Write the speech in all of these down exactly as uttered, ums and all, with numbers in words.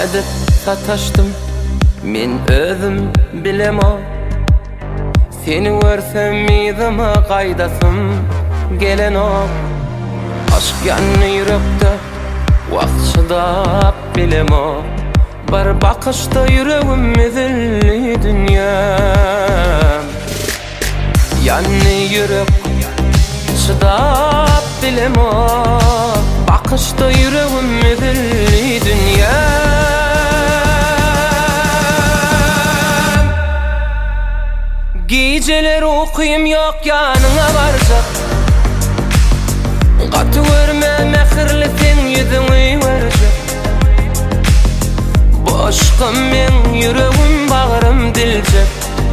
Nädip sataşdym men özüm bilemo. Seni görsem mizama gaýdasym geleno. Aşk ýanny ýürekde wagt şydap bilemo. Bir bakışta yüreğim ezilli dünyam. Ýanny ýürek şydap bilemo. Bakışta yüreğim ezilli dünyam. Geceler okuyum yok yanına varacak. Gatı görme mehirli sen yüzüňi verecek. Boşqym men yüreğim bağrım diljek.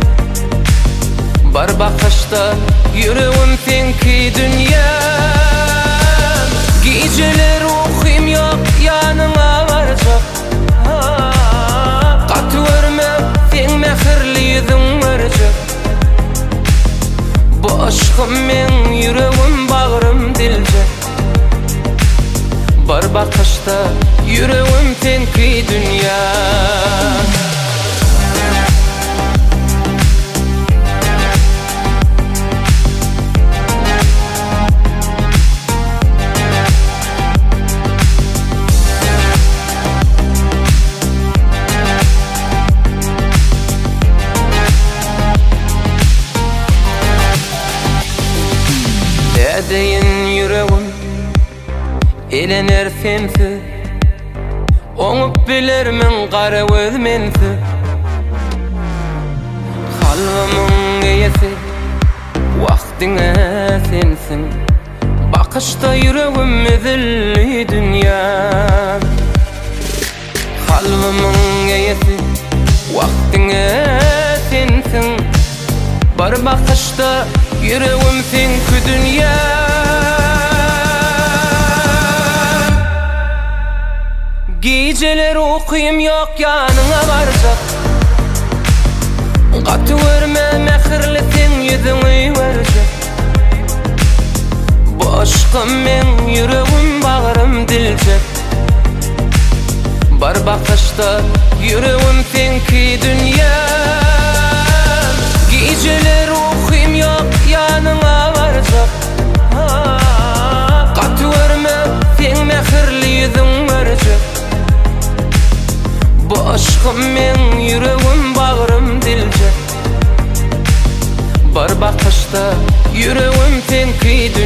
Bar bakışta yüreğim senki dünyam. Geceler okuyum yok yanına varacak. Gatı görme sen mehirli yüzüň verecek. Boşqym men yüreğim bağrım diljek. Bar bakışta yüreğim senki dünyam. Edeyin yüreğim elener sensiz. Oňup bilermin gara göz mensiz. Halvamyň eýesi wagtyňa sensiň. Bakışta yüreğim ezilli dünyam. Halvamyň eýesi wagtyňa sensiň. Bar bakışta yüreğim senki dünyam. Geceler okuyum yok yanına varacak. Gatı görme mehirli sen yüzüňi verecek. Boşqym men yüreğim bağrım diljek. Bar bakışta yüreğim senki dünyam. Geceler okuyum yok yanına varacak. Gatı görme sen mehirli yüzüň verecek. Boşqym men yüreğim bağrım diljek. Bar bakışta yüreğim senki dünyam.